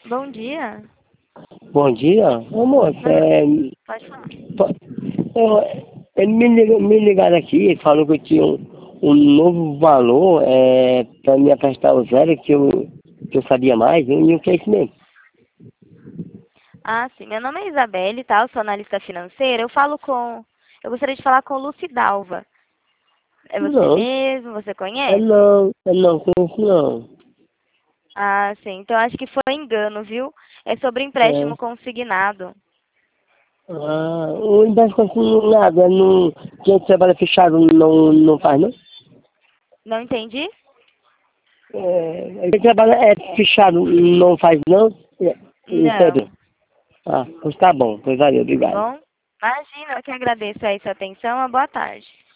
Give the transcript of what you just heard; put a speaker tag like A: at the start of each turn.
A: Bom dia.
B: Bom dia. Ô, moça,
A: Pode falar.
B: me ligaram aqui, falou que eu tinha um novo valor para me prestar o zero, que eu sabia mais, e o que é isso mesmo?
A: Ah, sim. Meu nome é Isabelle, tá? Eu sou analista financeira. Eu gostaria de falar com o Lucidalva. É você
B: Não,
A: mesmo? Você conhece?
B: não conheço não.
A: Ah, sim. Então acho que foi engano, viu? É sobre
B: É.
A: empréstimo consignado.
B: O empréstimo consignado não, quem trabalha fechado não faz, não?
A: Não entendi?
B: Quem trabalha fechado não faz, não? Entendeu?
A: Não.
B: Pois tá bom, pois valeu,
A: Tá
B: obrigado.
A: bom? Imagina, eu que agradeço aí sua atenção. Uma boa tarde.